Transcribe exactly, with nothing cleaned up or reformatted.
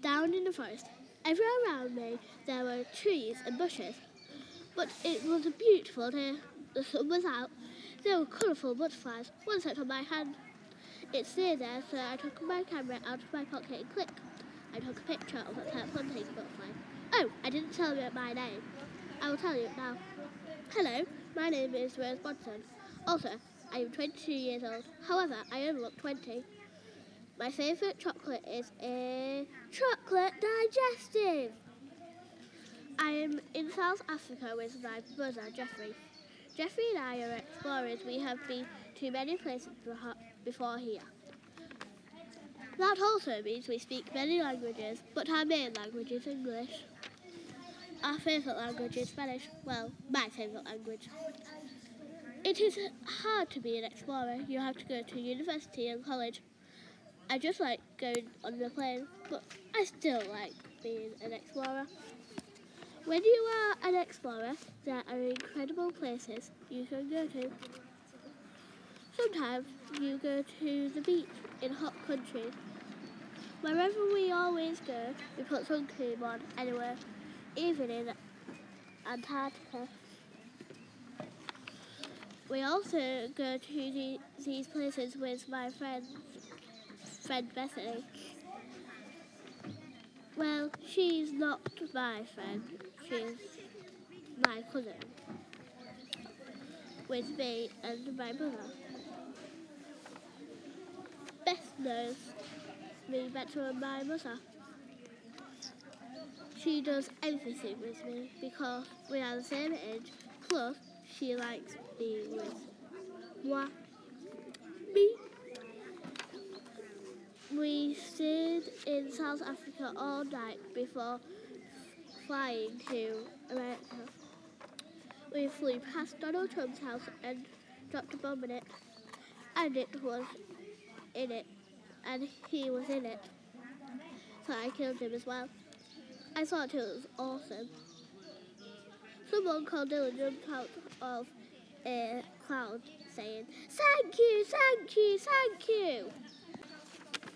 down in the forest. Everywhere around me there were trees and bushes, but it was a beautiful day. The sun was out. There were colourful butterflies. One sat on my hand. It stayed there, so I took my camera out of my pocket and click. I took a picture of a purple-hunting butterfly. Oh, I didn't tell you my name. I will tell you now. Hello, my name is Rose Bodson. Also, I am twenty-two years old. However, I only look twenty. My favourite chocolate is a chocolate digestive. I am in South Africa with my brother, Jeffrey. Jeffrey and I are explorers. We have been to many places before here. That also means we speak many languages, but our main language is English. Our favourite language is Spanish. Well, my favourite language. It is hard to be an explorer. You have to go to university and college. I just like going on the plane, but I still like being an explorer. When you are an explorer, there are incredible places you can go to. Sometimes you go to the beach in hot countries. Wherever we always go, we put sun cream on anywhere, even in Antarctica. We also go to the, these places with my friend, friend Bethany. Well, she's not my friend, she's my cousin, with me and my brother. Beth knows me better than my mother. She does everything with me because we are the same age, plus she likes being with moi, me. We stayed in South Africa all night before flying to America. We flew past Donald Trump's house and dropped a bomb in it, and it was in it, and he was in it. So I killed him as well. I thought it was awesome. Someone called Dylan jumped out of a cloud saying, "Thank you, thank you, thank you."